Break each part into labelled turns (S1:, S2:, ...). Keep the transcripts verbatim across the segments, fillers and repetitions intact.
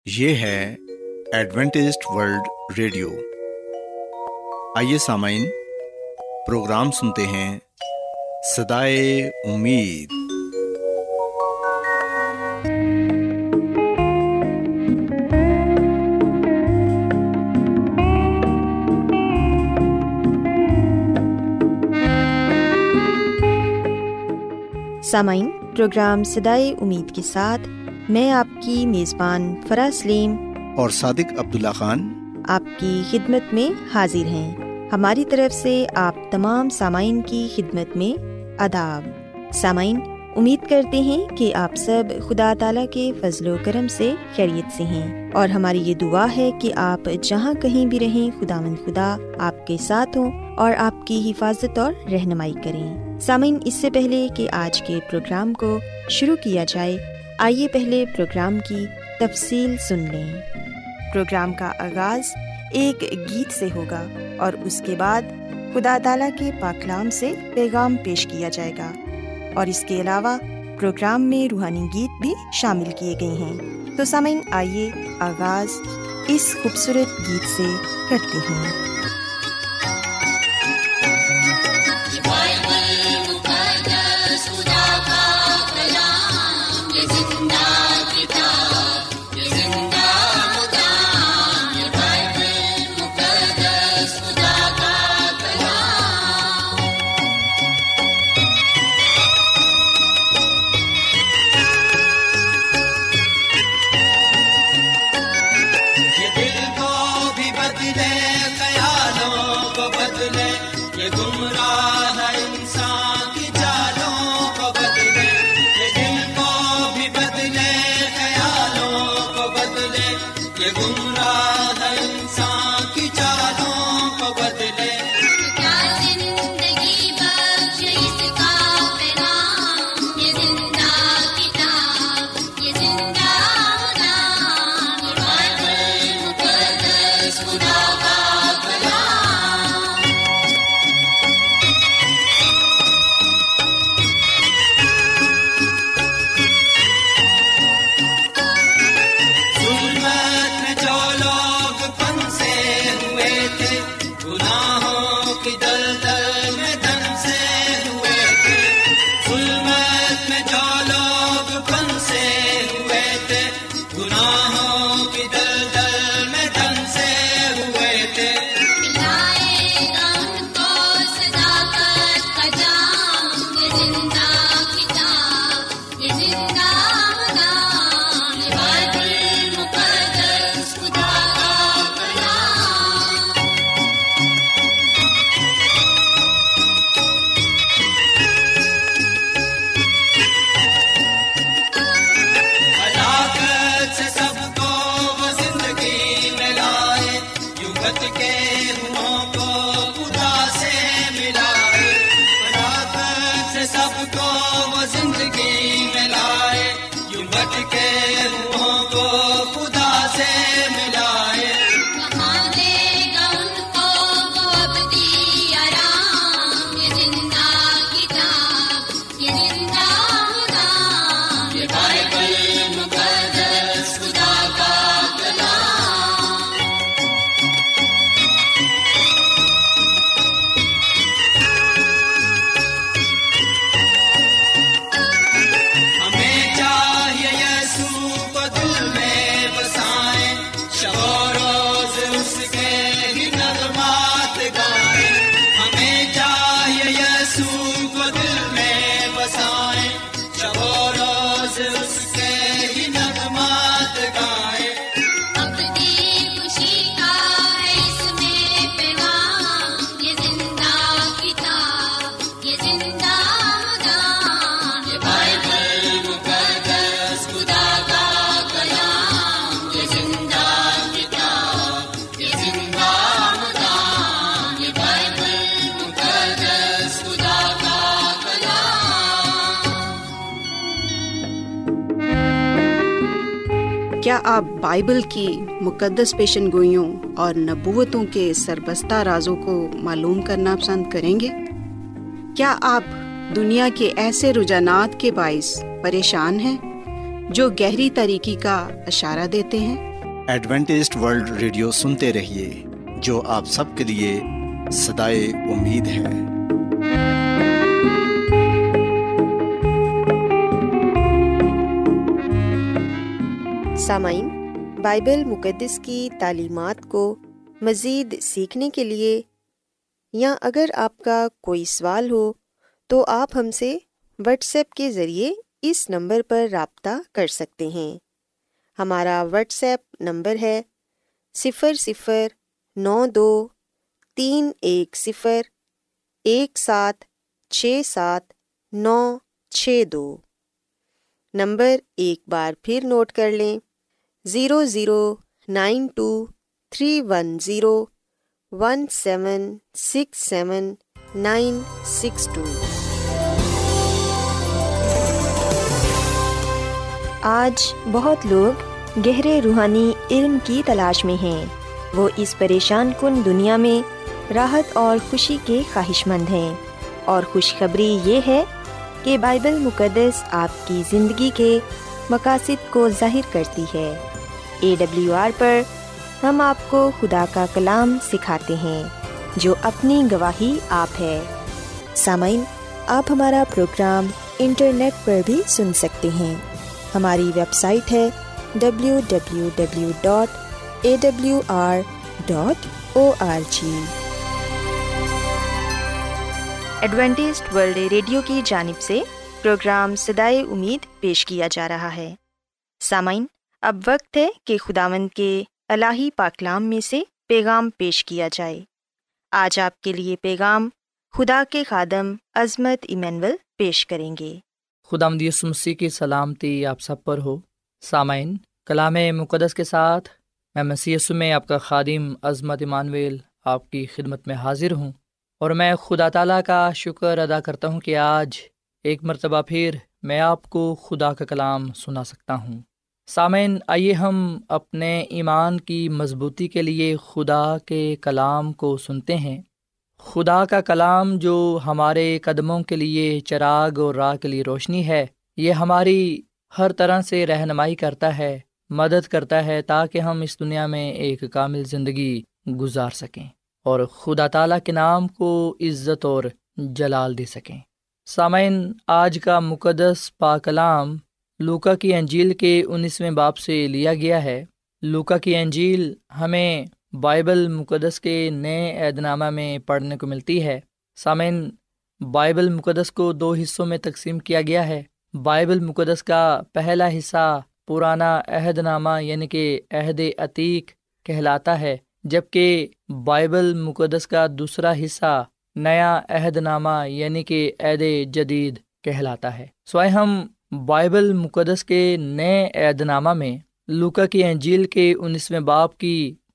S1: یہ ہے Adventist World radio. آئیے سامعین، پروگرام سنتے ہیں صدائے امید۔
S2: سامعین، پروگرام صدائے امید کے ساتھ میں آپ کی میزبان فرا سلیم
S1: اور صادق عبداللہ خان
S2: آپ کی خدمت میں حاضر ہیں۔ ہماری طرف سے آپ تمام سامعین کی خدمت میں آداب۔ سامعین، امید کرتے ہیں کہ آپ سب خدا تعالیٰ کے فضل و کرم سے خیریت سے ہیں، اور ہماری یہ دعا ہے کہ آپ جہاں کہیں بھی رہیں، خداوند خدا آپ کے ساتھ ہوں اور آپ کی حفاظت اور رہنمائی کریں۔ سامعین، اس سے پہلے کہ آج کے پروگرام کو شروع کیا جائے، آئیے پہلے پروگرام کی تفصیل سن لیں۔ پروگرام کا آغاز ایک گیت سے ہوگا اور اس کے بعد خدا تعالیٰ کے پاک کلام سے پیغام پیش کیا جائے گا، اور اس کے علاوہ پروگرام میں روحانی گیت بھی شامل کیے گئے ہیں۔ تو سامعین، آئیے آغاز اس خوبصورت گیت سے کرتے ہیں۔
S3: کیا آپ بائبل کی مقدس پیشن گوئیوں اور نبوتوں کے سربستہ رازوں کو معلوم کرنا پسند کریں گے؟ کیا آپ دنیا کے ایسے رجحانات کے باعث پریشان ہیں جو گہری تاریکی کا اشارہ دیتے ہیں؟
S1: ایڈوینٹسٹ ورلڈ ریڈیو سنتے رہیے، جو آپ سب کے لیے صدائے امید ہے۔
S2: سامعین، بائبل مقدس کی تعلیمات کو مزید سیکھنے کے لیے یا اگر آپ کا کوئی سوال ہو تو آپ ہم سے واٹس ایپ کے ذریعے اس نمبر پر رابطہ کر سکتے ہیں۔ ہمارا واٹس ایپ نمبر ہے صفر صفر نو دو تین ایک صفر ایک سات چھ سات نو چھ دو۔ نمبر ایک بار پھر نوٹ کر لیں، zero zero nine two three one zero one seven six seven nine six two. آج بہت لوگ گہرے روحانی علم کی تلاش میں ہیں۔ وہ اس پریشان کن دنیا میں راحت اور خوشی کے خواہش مند ہیں، اور خوشخبری یہ ہے کہ بائبل مقدس آپ کی زندگی کے مقاصد کو ظاہر کرتی ہے۔ اے ڈبلیو آر پر ہم آپ کو خدا کا کلام سکھاتے ہیں جو اپنی گواہی آپ ہے۔ سامعین، آپ ہمارا پروگرام انٹرنیٹ پر بھی سن سکتے ہیں۔ ہماری ویب سائٹ ہے W W W dot A W R dot O R G. Adventist World Radio کی جانب سے پروگرام صدائے امید پیش کیا جا رہا ہے۔ سامعین، اب وقت ہے کہ خداوند کے الہی پاکلام میں سے پیغام پیش کیا جائے۔ آج آپ کے لیے پیغام خدا کے خادم عظمت ایمینول پیش کریں گے۔
S4: خداوند یسوع مسیح کی سلامتی آپ سب پر ہو۔ سامعین، کلام مقدس کے ساتھ میں مسیح یسوع میں آپ کا خادم عظمت ایمانویل آپ کی خدمت میں حاضر ہوں، اور میں خدا تعالیٰ کا شکر ادا کرتا ہوں کہ آج ایک مرتبہ پھر میں آپ کو خدا کا کلام سنا سکتا ہوں۔ سامعین، آئیے ہم اپنے ایمان کی مضبوطی کے لیے خدا کے کلام کو سنتے ہیں۔ خدا کا کلام جو ہمارے قدموں کے لیے چراغ اور راہ کے لیے روشنی ہے، یہ ہماری ہر طرح سے رہنمائی کرتا ہے، مدد کرتا ہے تاکہ ہم اس دنیا میں ایک کامل زندگی گزار سکیں اور خدا تعالیٰ کے نام کو عزت اور جلال دے سکیں۔ سامعین، آج کا مقدس پاک کلام لوکا کی انجیل کے انیسویں باب سے لیا گیا ہے۔ لوکا کی انجیل ہمیں بائبل مقدس کے نئے عہد نامہ میں پڑھنے کو ملتی ہے۔ سامعین، بائبل مقدس کو دو حصوں میں تقسیم کیا گیا ہے۔ بائبل مقدس کا پہلا حصہ پرانا عہد نامہ یعنی کہ عہد عتیق کہلاتا ہے، جبکہ بائبل مقدس کا دوسرا حصہ نیا عہد نامہ یعنی کہ عہد جدید کہلاتا ہے۔ سوائے ہم بائبل مقدس کے نئے عہد نامہ میں لوکا کی انجیل کے انیسویں باب کی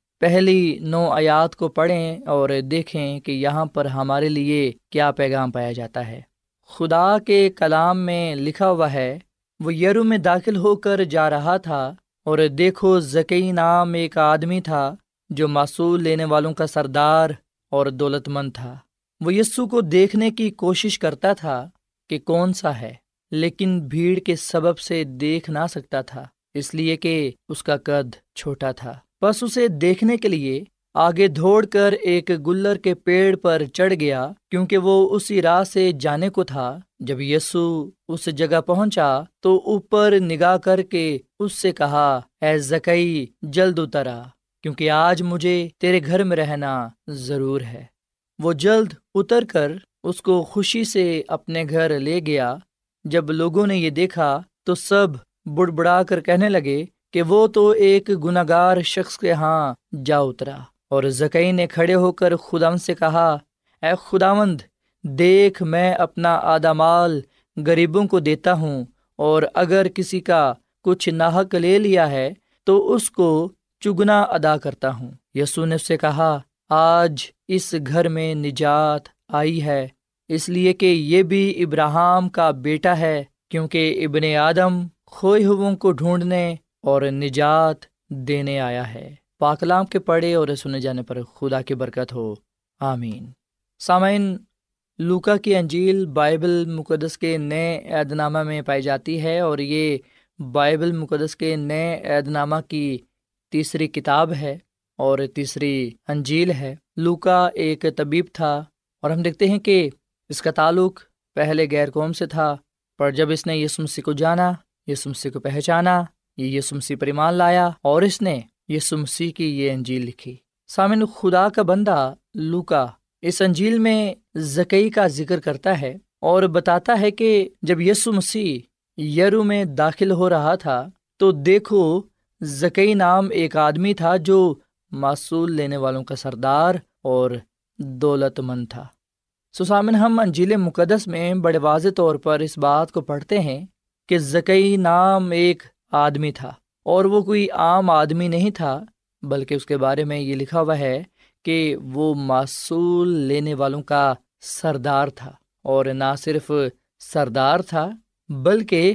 S4: پہلی نو آیات کو پڑھیں اور دیکھیں کہ یہاں پر ہمارے لیے کیا پیغام پایا جاتا ہے۔ خدا کے کلام میں لکھا ہوا ہے، وہ یرو میں داخل ہو کر جا رہا تھا، اور دیکھو زکی نام ایک آدمی تھا جو معصول لینے والوں کا سردار اور دولت مند تھا۔ وہ یسوع کو دیکھنے کی کوشش کرتا تھا کہ کون سا ہے، لیکن بھیڑ کے سبب سے دیکھ نہ سکتا تھا، اس لیے کہ اس کا قد چھوٹا تھا۔ بس اسے دیکھنے کے لیے آگے دوڑ کر ایک گلر کے پیڑ پر چڑھ گیا، کیونکہ وہ اسی راہ سے جانے کو تھا۔ جب یسوع اس جگہ پہنچا تو اوپر نگاہ کر کے اس سے کہا، اے زکئی، جلد اتر آ، کیونکہ آج مجھے تیرے گھر میں رہنا ضرور ہے۔ وہ جلد اتر کر اس کو خوشی سے اپنے گھر لے گیا۔ جب لوگوں نے یہ دیکھا تو سب بڑبڑا کر کہنے لگے کہ وہ تو ایک گنہگار شخص کے ہاں جا اترا۔ اور زکئی نے کھڑے ہو کر خداوند سے کہا، اے خداوند، دیکھ میں اپنا آدھا مال غریبوں کو دیتا ہوں، اور اگر کسی کا کچھ ناحق لے لیا ہے تو اس کو چگنا ادا کرتا ہوں۔ یسوع نے اس سے کہا، آج اس گھر میں نجات آئی ہے، اس لیے کہ یہ بھی ابراہیم کا بیٹا ہے، کیونکہ ابن آدم کھوئے ہوئوں کو ڈھونڈنے اور نجات دینے آیا ہے۔ پاک کلام کے پڑھے اور سنے جانے پر خدا کی برکت ہو، آمین۔ سامعین، لوکا کی انجیل بائبل مقدس کے نئے عہد نامہ میں پائی جاتی ہے، اور یہ بائبل مقدس کے نئے عہد نامہ کی تیسری کتاب ہے اور تیسری انجیل ہے۔ لوکا ایک طبیب تھا اور ہم دیکھتے ہیں کہ اس کا تعلق پہلے غیر قوم سے تھا، پر جب اس نے یسوع مسیح کو جانا، یسوع مسیح کو پہچانا، یہ یسوع مسیح پر ایمان لایا اور اس نے یسوع مسیح کی یہ انجیل لکھی۔ سامعین، خدا کا بندہ لوکا اس انجیل میں زکئی کا ذکر کرتا ہے اور بتاتا ہے کہ جب یسوع مسیح یرو میں داخل ہو رہا تھا تو دیکھو زکئی نام ایک آدمی تھا جو معصول لینے والوں کا سردار اور دولت مند تھا۔ سو سامن، ہم انجیل مقدس میں بڑے واضح طور پر اس بات کو پڑھتے ہیں کہ زکئی نام ایک آدمی تھا، اور وہ کوئی عام آدمی نہیں تھا، بلکہ اس کے بارے میں یہ لکھا ہوا ہے کہ وہ معصول لینے والوں کا سردار تھا، اور نہ صرف سردار تھا بلکہ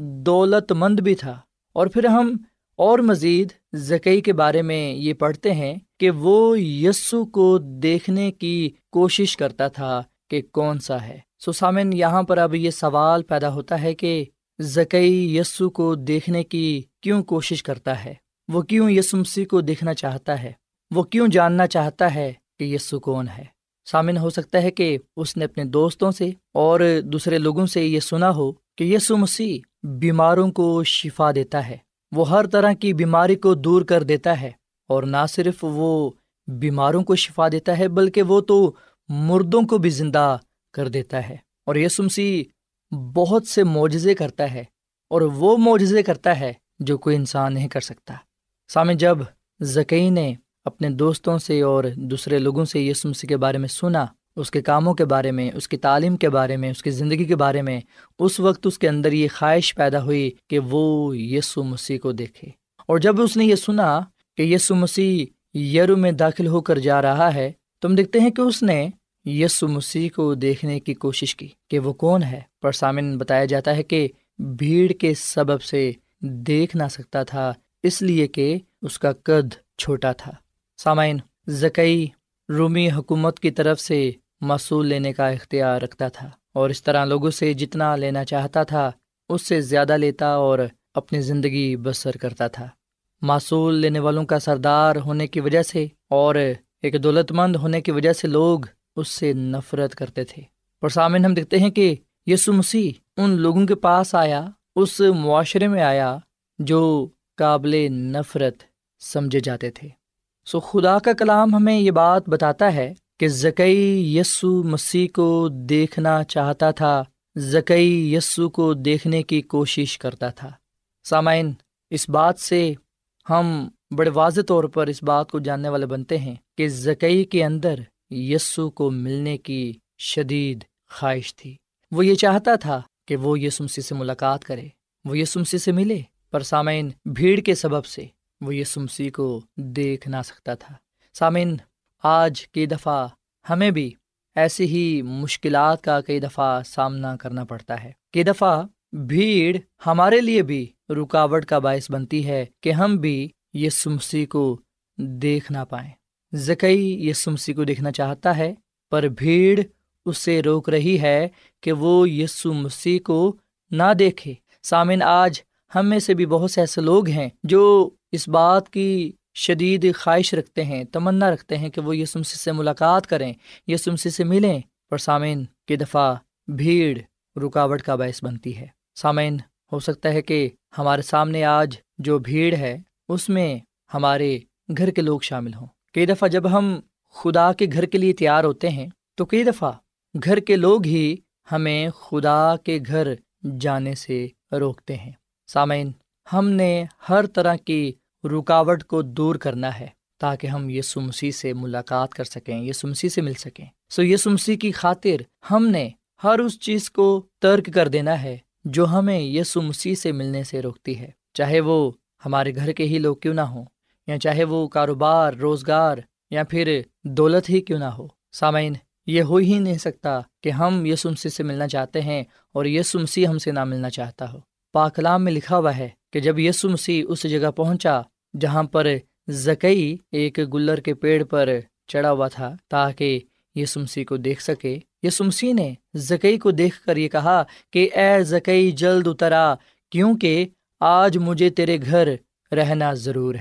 S4: دولت مند بھی تھا۔ اور پھر ہم اور مزید زکئی کے بارے میں یہ پڑھتے ہیں کہ وہ یسوع کو دیکھنے کی کوشش کرتا تھا کہ کون سا ہے۔ سو سامن، یہاں پر اب یہ سوال پیدا ہوتا ہے کہ زکئی یسوع کو دیکھنے کی کیوں کوشش کرتا ہے؟ وہ کیوں یسوع مسیح کو دیکھنا چاہتا ہے؟ وہ کیوں جاننا چاہتا ہے کہ یسوع کون ہے؟ سامن، ہو سکتا ہے کہ اس نے اپنے دوستوں سے اور دوسرے لوگوں سے یہ سنا ہو کہ یسوع مسیح بیماروں کو شفا دیتا ہے، وہ ہر طرح کی بیماری کو دور کر دیتا ہے، اور نہ صرف وہ بیماروں کو شفا دیتا ہے بلکہ وہ تو مردوں کو بھی زندہ کر دیتا ہے۔ اور یسوع مسیح بہت سے معجزے کرتا ہے، اور وہ معجزے کرتا ہے جو کوئی انسان نہیں کر سکتا۔ سامنے، جب زکئی نے اپنے دوستوں سے اور دوسرے لوگوں سے یسوع مسیح کے بارے میں سنا، اس کے کاموں کے بارے میں، اس کی تعلیم کے بارے میں، اس کی زندگی کے بارے میں، اس وقت اس کے اندر یہ خواہش پیدا ہوئی کہ وہ یسوع مسیح کو دیکھے۔ اور جب اس نے یہ سنا کہ یسوع مسیح یرو میں داخل ہو کر جا رہا ہے، تو ہم دیکھتے ہیں کہ اس نے یسوع مسیح کو دیکھنے کی کوشش کی کہ وہ کون ہے، پر سامن بتایا جاتا ہے کہ بھیڑ کے سبب سے دیکھ نہ سکتا تھا، اس لیے کہ اس کا قد چھوٹا تھا۔ سامعین، زکئی رومی حکومت کی طرف سے معصول لینے کا اختیار رکھتا تھا، اور اس طرح لوگوں سے جتنا لینا چاہتا تھا اس سے زیادہ لیتا اور اپنی زندگی بسر کرتا تھا۔ معصول لینے والوں کا سردار ہونے کی وجہ سے اور ایک دولت مند ہونے کی وجہ سے لوگ اس سے نفرت کرتے تھے۔ اور سامعین، ہم دیکھتے ہیں کہ یسوع مسیح ان لوگوں کے پاس آیا، اس معاشرے میں آیا جو قابل نفرت سمجھے جاتے تھے۔ سو خدا کا کلام ہمیں یہ بات بتاتا ہے کہ زکئی یسوع مسیح کو دیکھنا چاہتا تھا، زکئی یسوع کو دیکھنے کی کوشش کرتا تھا۔ سامعین، اس بات سے ہم بڑے واضح طور پر اس بات کو جاننے والے بنتے ہیں کہ زکئی کے اندر یسوع کو ملنے کی شدید خواہش تھی۔ وہ یہ چاہتا تھا کہ وہ یسوع مسیح سے ملاقات کرے، وہ یسوع مسیح سے ملے، پر سامعین، بھیڑ کے سبب سے وہ یسوع مسیح کو دیکھ نہ سکتا تھا۔ سامعین، آج کئی دفعہ ہمیں بھی ایسی ہی مشکلات کا کئی دفعہ سامنا کرنا پڑتا ہے۔ کئی دفعہ بھیڑ ہمارے لیے بھی رکاوٹ کا باعث بنتی ہے کہ ہم بھی یسوع مسیح کو دیکھ نہ پائیں۔ زکئی یسوع مسیح کو دیکھنا چاہتا ہے، پر بھیڑ اس سے روک رہی ہے کہ وہ یسوع مسیح کو نہ دیکھے۔ سامعین، آج ہم میں سے بھی بہت سے ایسے لوگ ہیں جو اس بات کی شدید خواہش رکھتے ہیں، تمنا رکھتے ہیں کہ وہ یسوع مسیح سے ملاقات کریں، یسوع مسیح سے ملیں، پر سامعین، کی دفعہ بھیڑ رکاوٹ کا باعث بنتی ہے۔ سامعین، ہو سکتا ہے کہ ہمارے سامنے آج جو بھیڑ ہے اس میں ہمارے گھر کے لوگ شامل ہوں۔ کئی دفعہ جب ہم خدا کے گھر کے لیے تیار ہوتے ہیں تو کئی دفعہ گھر کے لوگ ہی ہمیں خدا کے گھر جانے سے روکتے ہیں۔ سامعین، ہم نے ہر طرح کی رکاوٹ کو دور کرنا ہے تاکہ ہم یسوع مسیح سے ملاقات کر سکیں، یسوع مسیح سے مل سکیں۔ سو یسوع مسیح کی خاطر ہم نے ہر اس چیز کو ترک کر دینا ہے جو ہمیں یسوع مسیح سے ملنے سے روکتی ہے، چاہے وہ ہمارے گھر کے ہی لوگ کیوں نہ ہوں، یا چاہے وہ کاروبار، روزگار یا پھر دولت ہی کیوں نہ ہو۔ سامعین، یہ ہو ہی نہیں سکتا کہ ہم یسوع مسیح سے ملنا چاہتے ہیں اور یسوع مسیح ہم سے نہ ملنا چاہتا ہو۔ پاک کلام میں لکھا ہوا ہے کہ جب یسوع مسیح اس جگہ پہنچا جہاں پر زکئی ایک گلر کے پیڑ پر چڑھا ہوا تھا تاکہ یسوع مسیح کو دیکھ سکے، یسوع مسیح نے زکئی کو دیکھ کر یہ کہا کہ اے زکئی، جلد اتر آ، کیونکہ آج مجھے تیرے گھر رہنا ضرور ہے۔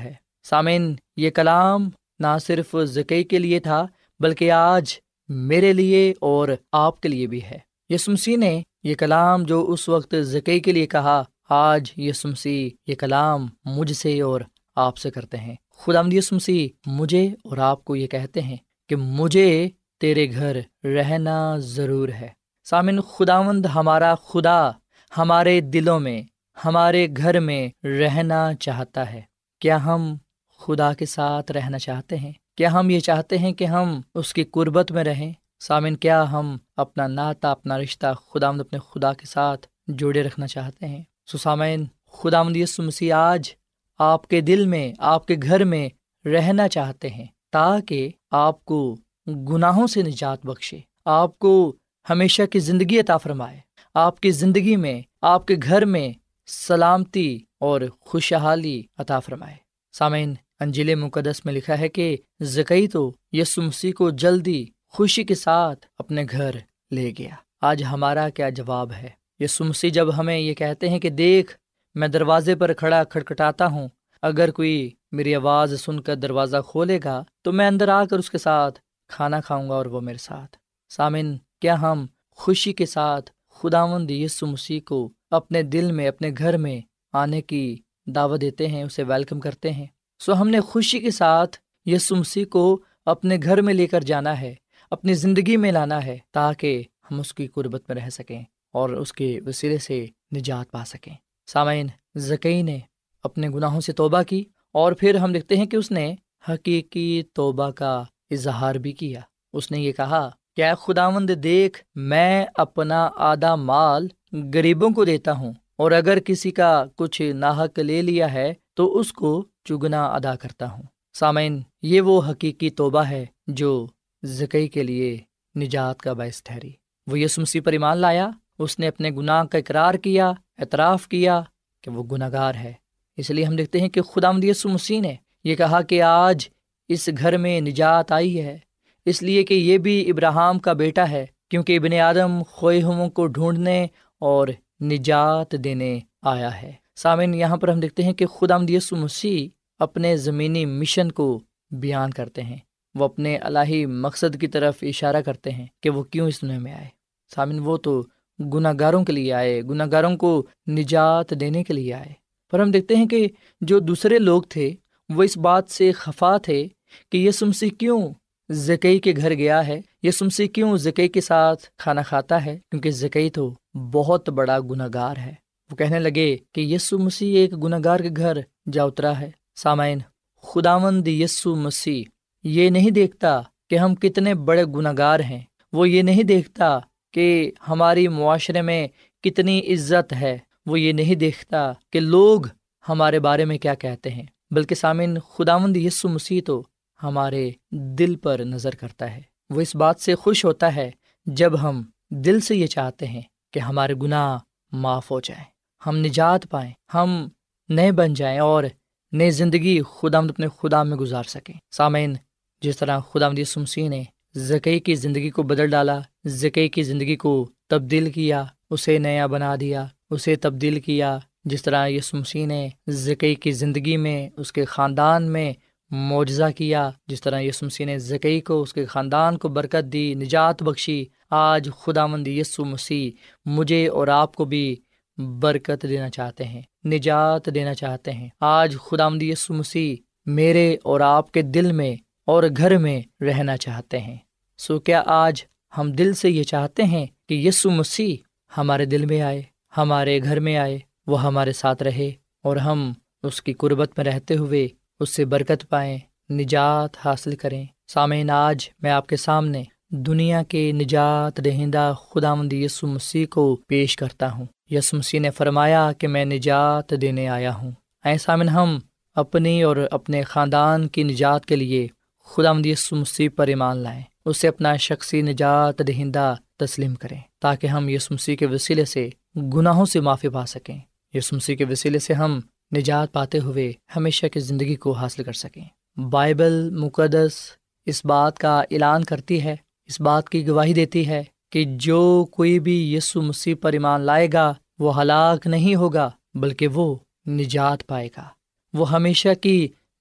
S4: سامعین، یہ کلام نہ صرف زکئی کے لیے تھا بلکہ آج میرے لیے اور آپ کے لیے بھی ہے۔ یسوع مسیح نے یہ کلام جو اس وقت زکئی کے لیے کہا، آج یسوع مسیح یہ کلام مجھ سے اور آپ سے کرتے ہیں۔ خداوند یسوع مسیح مجھے اور آپ کو یہ کہتے ہیں کہ مجھے تیرے گھر رہنا ضرور ہے۔ سامعین، خداوند ہمارا خدا ہمارے دلوں میں، ہمارے گھر میں رہنا چاہتا ہے۔ کیا ہم خدا کے ساتھ رہنا چاہتے ہیں؟ کیا ہم یہ چاہتے ہیں کہ ہم اس کی قربت میں رہیں؟ سامعین، کیا ہم اپنا ناطہ، اپنا رشتہ خداوند اپنے خدا کے ساتھ جوڑے رکھنا چاہتے ہیں؟ سو سامعین، خداوند یسوع مسیح آج آپ کے دل میں، آپ کے گھر میں رہنا چاہتے ہیں تاکہ آپ کو گناہوں سے نجات بخشے، آپ کو ہمیشہ کی زندگی عطا فرمائے، آپ کی زندگی میں، آپ کے گھر میں سلامتی اور خوشحالی عطا فرمائے۔ سامعین، انجیل مقدس میں لکھا ہے کہ زکئی تو یسوع مسیح کو جلدی خوشی کے ساتھ اپنے گھر لے گیا۔ آج ہمارا کیا جواب ہے؟ یسوع مسیح جب ہمیں یہ کہتے ہیں کہ دیکھ، میں دروازے پر کھڑا کھٹکھٹاتا ہوں، اگر کوئی میری آواز سن کر دروازہ کھولے گا تو میں اندر آ کر اس کے ساتھ کھانا کھاؤں گا اور وہ میرے ساتھ۔ سامعین، کیا ہم خوشی کے ساتھ خداوند یسوع مسیح کو اپنے دل میں، اپنے گھر میں آنے کی دعوت دیتے ہیں، اسے ویلکم کرتے ہیں؟ سو ہم نے خوشی کے ساتھ یسوع مسیح کو اپنے گھر میں لے کر جانا ہے، اپنی زندگی میں لانا ہے تاکہ ہم اس کی قربت میں رہ سکیں اور اس کے وسیلے سے نجات پا سکیں۔ سامعین، زکئی نے اپنے گناہوں سے توبہ کی اور پھر ہم دیکھتے ہیں کہ اس نے حقیقی توبہ کا اظہار بھی کیا۔ اس نے یہ کہا کہ اے خداوند دیکھ، میں اپنا آدھا مال غریبوں کو دیتا ہوں، اور اگر کسی کا کچھ ناحق لے لیا ہے تو اس کو چگنا ادا کرتا ہوں۔ سامعین، یہ وہ حقیقی توبہ ہے جو زکئی کے لیے نجات کا باعث ٹھہری۔ وہ یسوع مسیح پر ایمان لایا، اس نے اپنے گناہ کا اقرار کیا، اعتراف کیا کہ وہ گناہ گار ہے۔ اس لیے ہم دیکھتے ہیں کہ خداوند یسوع مسیح نے یہ کہا کہ آج اس گھر میں نجات آئی ہے، اس لیے کہ یہ بھی ابراہیم کا بیٹا ہے، کیونکہ ابن آدم کھوئے ہوئوں کو ڈھونڈنے اور نجات دینے آیا ہے۔ سامعین، یہاں پر ہم دیکھتے ہیں کہ خداوند یسوع مسیح اپنے زمینی مشن کو بیان کرتے ہیں، وہ اپنے الہی مقصد کی طرف اشارہ کرتے ہیں کہ وہ کیوں اس دنیا میں آئے۔ سامعین، وہ تو گناہ گاروں کے لیے آئے، گناہ گاروں کو نجات دینے کے لیے آئے۔ پر ہم دیکھتے ہیں کہ جو دوسرے لوگ تھے وہ اس بات سے خفا تھے کہ یسوع مسیح کیوں زکئی کے گھر گیا ہے، یسوع مسیح کیوں زکئی کے ساتھ کھانا کھاتا ہے، کیونکہ زکئی تو بہت بڑا گناہ گار ہے۔ وہ کہنے لگے کہ یسوع مسیح ایک گناہ گار کے گھر جا اترا ہے۔ سامعین، خداوند یسوع مسیح یہ نہیں دیکھتا کہ ہم کتنے بڑے گناہ گار ہیں، وہ یہ نہیں دیکھتا کہ ہماری معاشرے میں کتنی عزت ہے، وہ یہ نہیں دیکھتا کہ لوگ ہمارے بارے میں کیا کہتے ہیں، بلکہ سامعین، خداوند یسوع مسیح تو ہمارے دل پر نظر کرتا ہے۔ وہ اس بات سے خوش ہوتا ہے جب ہم دل سے یہ چاہتے ہیں کہ ہمارے گناہ معاف ہو جائیں، ہم نجات پائیں، ہم نئے بن جائیں اور نئی زندگی خداوند اپنے خدا میں گزار سکیں۔ سامعین، جس طرح خداوند یسوع مسیح نے زکئی کی زندگی کو بدل ڈالا، زکئی کی زندگی کو تبدیل کیا، اسے نیا بنا دیا، اسے تبدیل کیا، جس طرح یسوع مسیح نے زکئی کی زندگی میں، اس کے خاندان میں معجزہ کیا، جس طرح یسوع مسیح نے زکئی کو، اس کے خاندان کو برکت دی، نجات بخشی، آج خداوند یسوع مسیح مجھے اور آپ کو بھی برکت دینا چاہتے ہیں، نجات دینا چاہتے ہیں۔ آج خداوند یسوع مسیح میرے اور آپ کے دل میں اور گھر میں رہنا چاہتے ہیں۔ سو کیا آج ہم دل سے یہ چاہتے ہیں کہ یسوع مسیح ہمارے دل میں آئے، ہمارے گھر میں آئے، وہ ہمارے ساتھ رہے اور ہم اس کی قربت میں رہتے ہوئے اس سے برکت پائیں، نجات حاصل کریں؟ سامعین، آج میں آپ کے سامنے دنیا کے نجات دہندہ خداوند یسوع مسیح کو پیش کرتا ہوں۔ یسوع مسیح نے فرمایا کہ میں نجات دینے آیا ہوں۔ اے سامعین، ہم اپنی اور اپنے خاندان کی نجات کے لیے خداوند یسوع مسیح پر ایمان لائیں، اسے اپنا شخصی نجات دہندہ تسلیم کریں، تاکہ ہم یسوع مسیح کے وسیلے سے گناہوں سے معافی پا سکیں، یسوع مسیح کے وسیلے سے ہم نجات پاتے ہوئے ہمیشہ کی زندگی کو حاصل کر سکیں۔ بائبل مقدس اس بات کا اعلان کرتی ہے، اس بات کی گواہی دیتی ہے کہ جو کوئی بھی یسوع مسیح پر ایمان لائے گا وہ ہلاک نہیں ہوگا بلکہ وہ نجات پائے گا، وہ ہمیشہ کی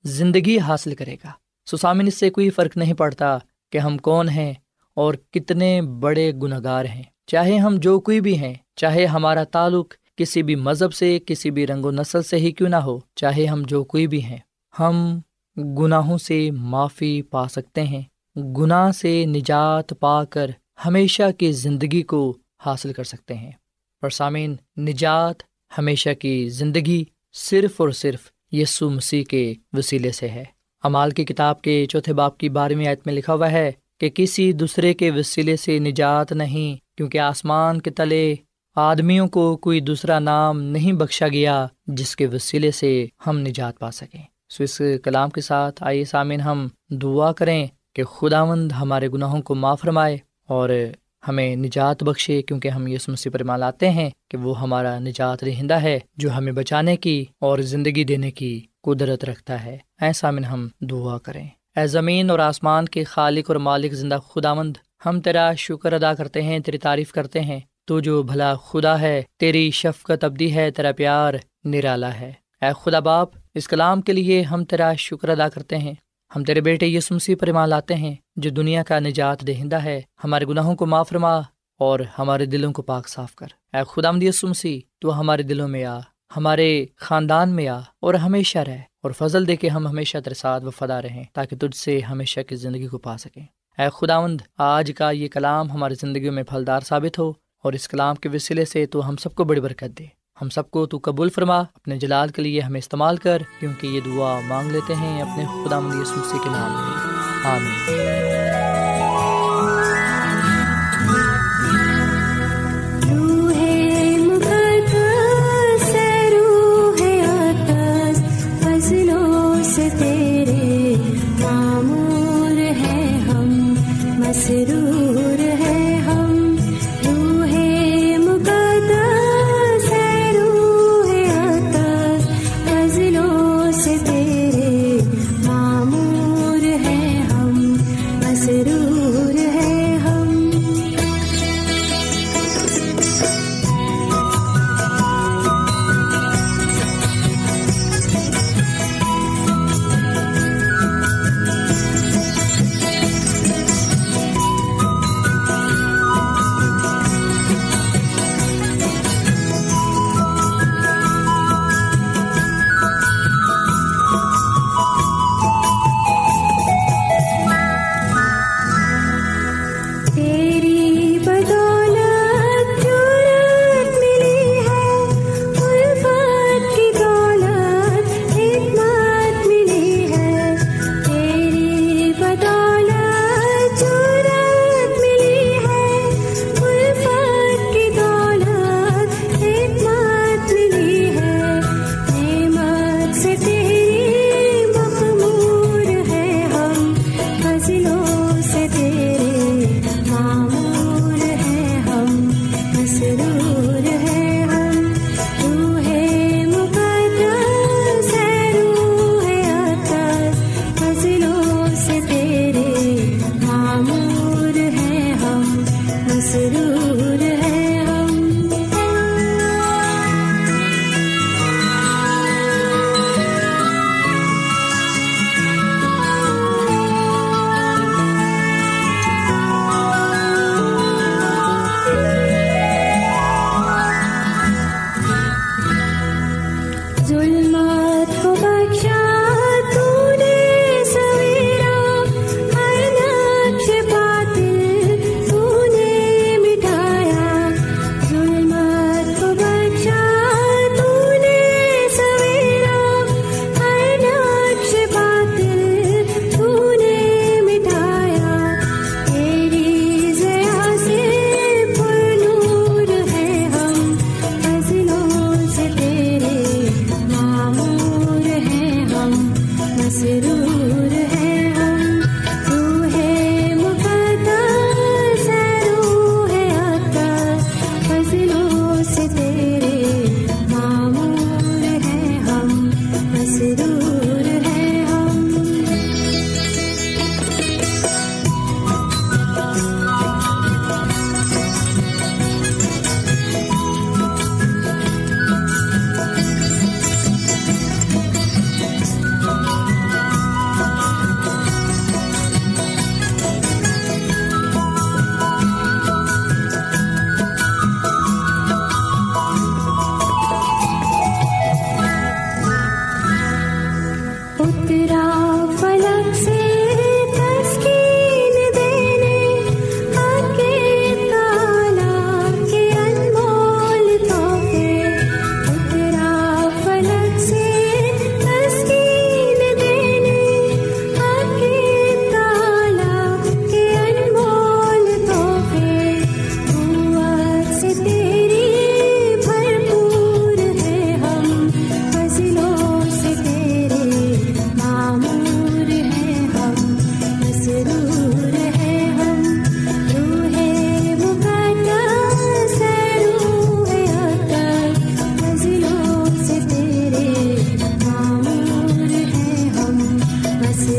S4: زندگی حاصل کرے گا۔ سو سامعین، اس سے کوئی فرق نہیں پڑتا کہ ہم کون ہیں اور کتنے بڑے گنہگار ہیں، چاہے ہم جو کوئی بھی ہیں، چاہے ہمارا تعلق کسی بھی مذہب سے، کسی بھی رنگ و نسل سے ہی کیوں نہ ہو، چاہے ہم جو کوئی بھی ہیں، ہم گناہوں سے معافی پا سکتے ہیں، گناہ سے نجات پا کر ہمیشہ کی زندگی کو حاصل کر سکتے ہیں۔ اور سامعین، نجات، ہمیشہ کی زندگی صرف اور صرف یسوع مسیح کے وسیلے سے ہے۔ اعمال کی کتاب کے چوتھے باب کی بارہویں آیت میں لکھا ہوا ہے کہ کسی دوسرے کے وسیلے سے نجات نہیں، کیونکہ آسمان کے تلے آدمیوں کو کوئی دوسرا نام نہیں بخشا گیا جس کے وسیلے سے ہم نجات پا سکیں۔ سو اس کلام کے ساتھ آئیے سامعین، ہم دعا کریں کہ خداوند ہمارے گناہوں کو معاف فرمائے اور ہمیں نجات بخشے، کیونکہ ہم یسوع مسیح پر ایمان لاتے ہیں کہ وہ ہمارا نجات دہندہ ہے، جو ہمیں بچانے کی اور زندگی دینے کی قدرت رکھتا ہے۔ اے سامعین، ہم دعا کریں۔ اے زمین اور آسمان کے خالق اور مالک زندہ خداوند، ہم تیرا شکر ادا کرتے ہیں، تیری تعریف کرتے ہیں۔ تو جو بھلا خدا ہے، تیری شفقت ابدی ہے، تیرا پیار نرالا ہے۔ اے خدا باپ، اس کلام کے لیے ہم تیرا شکر ادا کرتے ہیں۔ ہم تیرے بیٹے یسوع مسیح پر ایمان لاتے ہیں، جو دنیا کا نجات دہندہ ہے۔ ہمارے گناہوں کو معاف فرما اور ہمارے دلوں کو پاک صاف کر۔ اے خداوند یسوع مسیح، تو ہمارے دلوں میں آ، ہمارے خاندان میں آ اور ہمیشہ رہ، اور فضل دے کہ ہم ہمیشہ تیرے ساتھ وفادار رہیں، تاکہ تجھ سے ہمیشہ کی زندگی کو پا سکیں۔ اے خداوند، آج کا یہ کلام ہماری زندگیوں میں پھلدار ثابت ہو، اور اس کلام کے وسیلے سے تو ہم سب کو بڑی برکت دے۔ ہم سب کو تو قبول فرما، اپنے جلال کے لیے ہمیں استعمال کر، کیونکہ یہ دعا مانگ لیتے ہیں اپنے خداوند یسوع مسیح کے نام میں، آمین۔
S5: مسرور ہے ہم، روح مقدس ہے، روح عطاس، فضلوں سے تیرے معمور ہے ہم، مسرور ہے ہم۔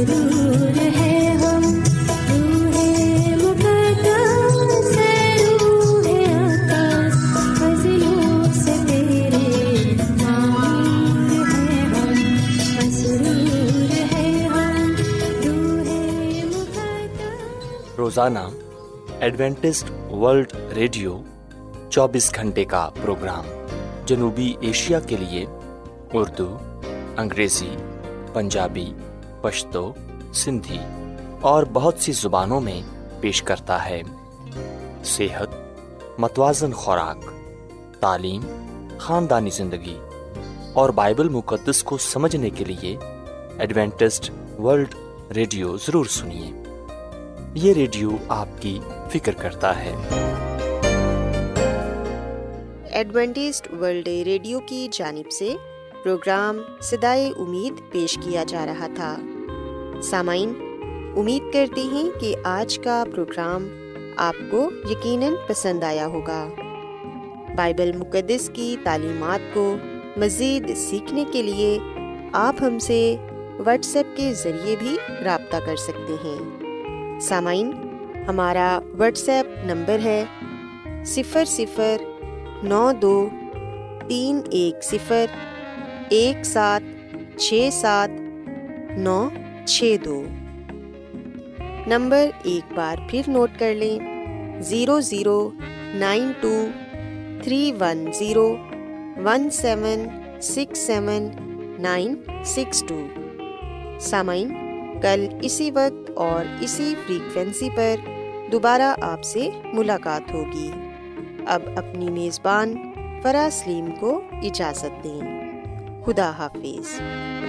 S5: مسرور ہے ہم، روح مقدس روح عطاس، فضلوں سے تیرے معمور ہے ہم، مسرور ہے ہم، روح مقدس۔
S6: روزانہ ایڈوینٹسٹ ورلڈ ریڈیو چوبیس گھنٹے کا پروگرام جنوبی ایشیا کے لیے اردو، انگریزی، پنجابی، پشتو، سندھی اور بہت سی زبانوں میں پیش کرتا ہے۔ صحت، متوازن خوراک، تعلیم، خاندانی زندگی اور بائبل مقدس کو سمجھنے کے لیے ایڈوینٹسٹ ورلڈ ریڈیو ضرور سنیے۔ یہ ریڈیو آپ کی فکر کرتا ہے۔
S2: ایڈوینٹسٹ ورلڈ ریڈیو کی جانب سے پروگرام صدائے امید پیش کیا جا رہا تھا۔ سامعین، امید کرتے ہیں کہ آج کا پروگرام آپ کو یقیناً پسند آیا ہوگا۔ بائبل مقدس کی تعلیمات کو مزید سیکھنے کے لیے آپ ہم سے واٹس ایپ کے ذریعے بھی رابطہ کر سکتے ہیں۔ سامعین، ہمارا واٹس ایپ نمبر ہے صفر صفر نو دو تین ایک صفر ایک سات چھ سات نو چھ دو۔ نمبر ایک بار پھر نوٹ کر لیں، zero zero nine two three one zero one seven six seven nine six two. سامعین، کل اسی وقت اور اسی فریکوینسی پر دوبارہ آپ سے ملاقات ہوگی۔ اب اپنی میزبان فرا سلیم کو اجازت دیں۔ خدا حافظ۔